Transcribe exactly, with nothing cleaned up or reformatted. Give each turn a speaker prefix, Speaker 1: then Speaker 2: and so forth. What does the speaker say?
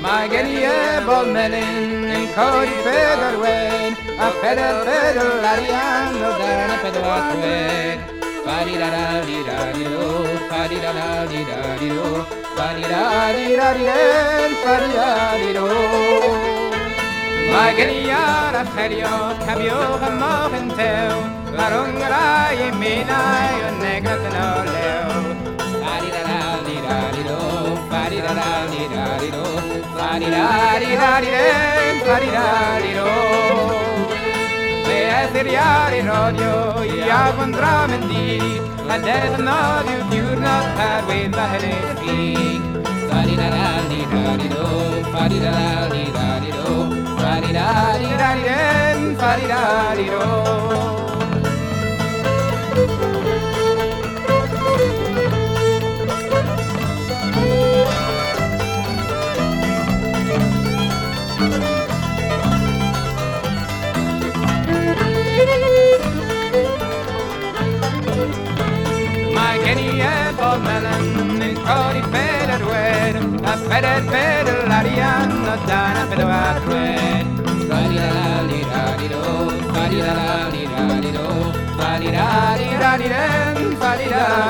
Speaker 1: My genie bol melin in cody feather wen a feather feather larian no dan a feather wen fari da da di da di do fari da da di da di do fari da di da di den fari da di do My genie a ferio cambio a morgentel la rongara y mina y negra no leo fari da da di da di do fari da da di da di do fari da di da di den fari da di do Me eseriare rodio ia contramendi a dead no you do not have with the head speak fari da da di da di do fari da di da di do fari da di da di den fari da di do melon in cody feather wen a feather feather larian no dan a feather wen fari da di da di do fari da di da di do fari da di da di den fari da